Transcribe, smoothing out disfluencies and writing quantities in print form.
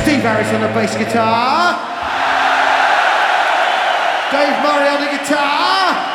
Steve Harris on the bass guitar. Dave Murray on the guitar.